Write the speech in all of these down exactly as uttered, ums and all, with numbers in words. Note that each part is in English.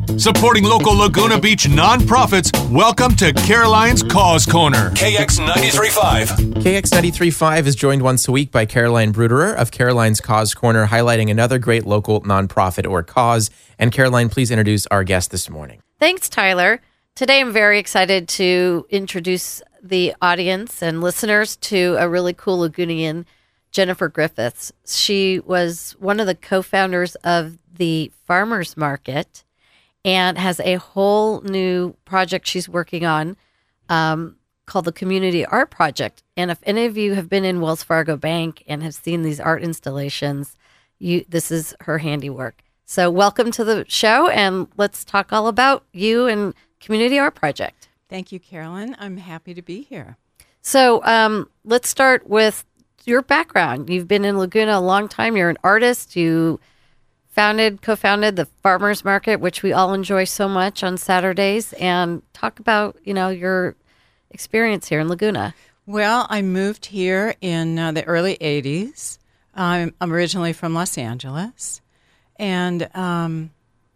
Supporting local Laguna Beach nonprofits, welcome to Caroline's Cause Corner. K X ninety-three point five. K X ninety-three point five is joined once a week by Caroline Bruderer of Caroline's Cause Corner, highlighting another great local nonprofit or cause. And Caroline, please introduce our guest this morning. Thanks, Tyler. Today I'm very excited to introduce the audience and listeners to a really cool Lagunian, Jennifer Griffiths. She was one of the co-founders of the Farmers Market and has a whole new project she's working on um, called the Community Art Project. And if any of you have been in Wells Fargo Bank and have seen these art installations, you this is her handiwork. So welcome to the show, and let's talk all about you and Community Art Project. Thank you, Carolyn. I'm happy to be here. So um, let's start with your background. You've been in Laguna a long time. You're an artist. You founded, co-founded the Farmers Market, which we all enjoy so much on Saturdays. And talk about, you know, your experience here in Laguna. Well, I moved here in uh, the early eighties. I'm, I'm originally from Los Angeles, and um,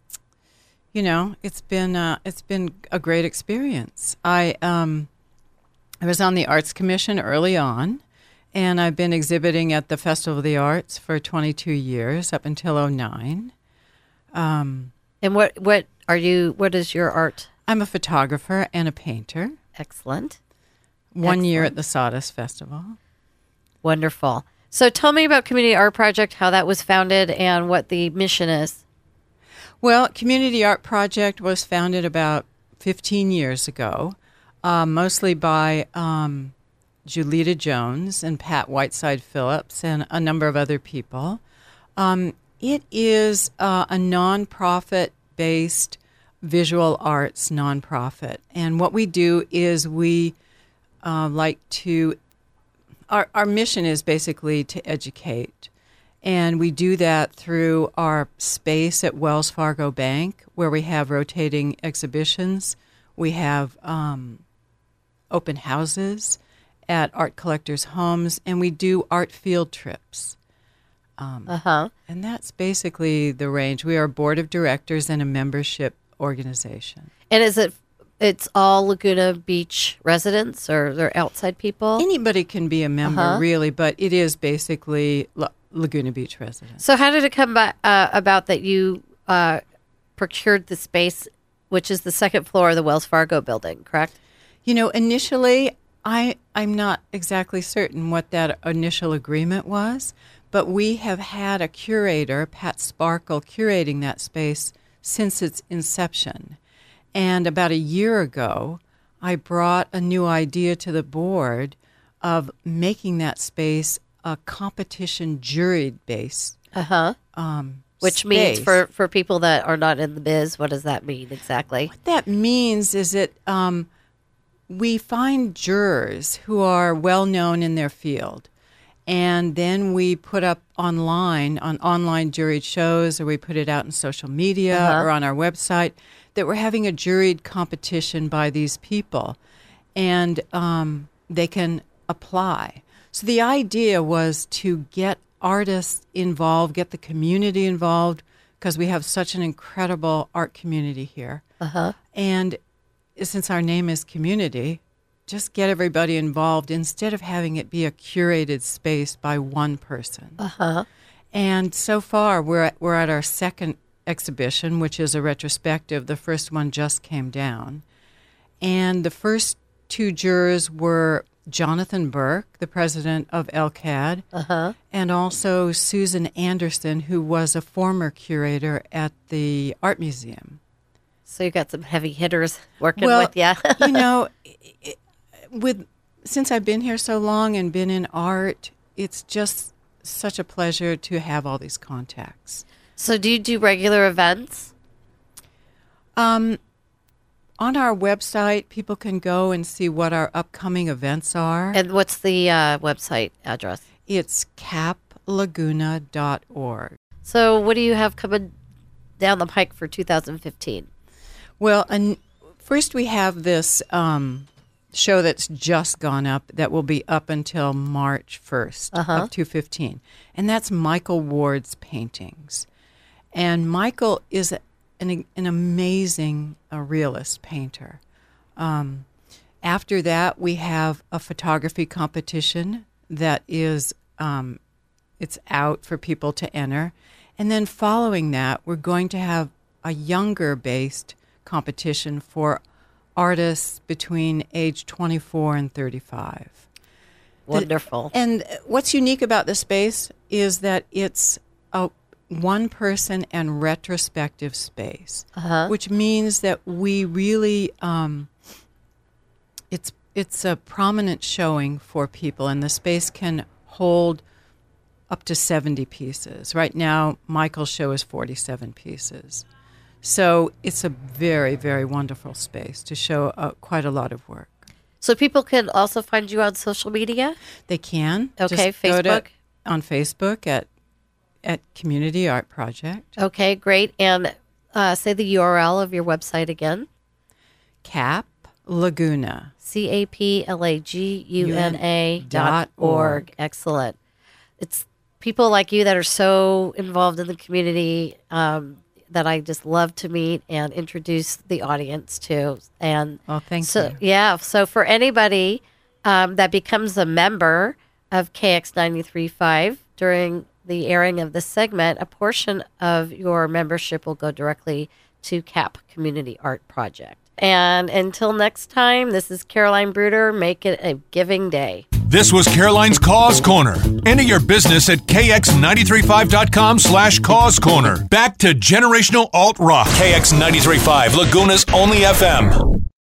you know, it's been uh, it's been a great experience. I um, I was on the Arts Commission early on. And I've been exhibiting at the Festival of the Arts for twenty-two years, up until oh nine. Um, and what, what are you, what is your art? I'm a photographer and a painter. Excellent. One Excellent. year at the Sawdust Festival. Wonderful. So tell me about Community Art Project, how that was founded, and what the mission is. Well, Community Art Project was founded about fifteen years ago, uh, mostly by Um, Julita Jones and Pat Whiteside Phillips and a number of other people. Um, it is uh, a nonprofit-based visual arts nonprofit. And what we do is we uh, like to, our, our mission is basically to educate. And we do that through our space at Wells Fargo Bank, where we have rotating exhibitions. We have um, open houses at art collectors' homes, and we do art field trips. Um, uh-huh. And that's basically the range. We are a board of directors and a membership organization. And is it, it's all Laguna Beach residents, or they're outside people? Anybody can be a member, Uh-huh. really, but it is basically La- Laguna Beach residents. So how did it come by, uh, about that you uh, procured the space, which is the second floor of the Wells Fargo building, correct? You know, initially, I, I'm not exactly certain what that initial agreement was, but we have had a curator, Pat Sparkle, curating that space since its inception. And about a year ago, I brought a new idea to the board of making that space a competition juried-based Uh-huh. um, Which space. means for, for people that are not in the biz, what does that mean exactly? What that means is that um, we find jurors who are well known in their field, and then we put up online on online juried shows, or we put it out in social media Uh-huh. or on our website that we're having a juried competition by these people, and um, they can apply. So the idea was to get artists involved, get the community involved, because we have such an incredible art community here. Uh-huh. And since our name is community, just get everybody involved instead of having it be a curated space by one person. Uh-huh. And so far, we're at, we're at our second exhibition, which is a retrospective. The first one just came down. And the first two jurors were Jonathan Burke, the president of L C A D, Uh-huh. and also Susan Anderson, who was a former curator at the Art Museum. So you got some heavy hitters working Well, with you. you know, it, with since I've been here so long and been in art, it's just such a pleasure to have all these contacts. So do you do regular events? Um, on our website, people can go and see what our upcoming events are. And what's the uh, website address? It's cap laguna dot org. So what do you have coming down the pike for two thousand fifteen? Well, and first we have this um, show that's just gone up that will be up until March first Uh-huh. of two fifteen. And that's Michael Ward's paintings. And Michael is a, an, an amazing uh, realist painter. Um, after that, we have a photography competition that is um, it's out for people to enter. And then following that, we're going to have a younger-based competition for artists between age twenty-four and thirty-five. Wonderful. The, and what's unique about the space is that it's a one-person and retrospective space, Uh-huh. which means that we really um, it's it's a prominent showing for people, and the space can hold up to seventy pieces. Right now, Michael's show is forty-seven pieces. So it's a very, very wonderful space to show uh, quite a lot of work. So people can also find you on social media? They can. Okay, Just go to- Facebook? on Facebook at at Community Art Project. Okay, great. And uh, say the U R L of your website again. Cap Laguna. C A P L A G U N A dot dot org. org. Excellent. It's people like you that are so involved in the community um, that I just love to meet and introduce the audience to. And Oh, thank so, you. yeah, so for anybody um, that becomes a member of K X ninety-three point five during the airing of this segment, a portion of your membership will go directly to CAP Community Art Project. And until next time, this is Caroline Bruder. Make it a giving day. This was Caroline's Cause Corner. Enter your business at K X nine three five dot com slash Cause Corner. Back to generational alt rock. K X ninety-three point five, Laguna's only F M.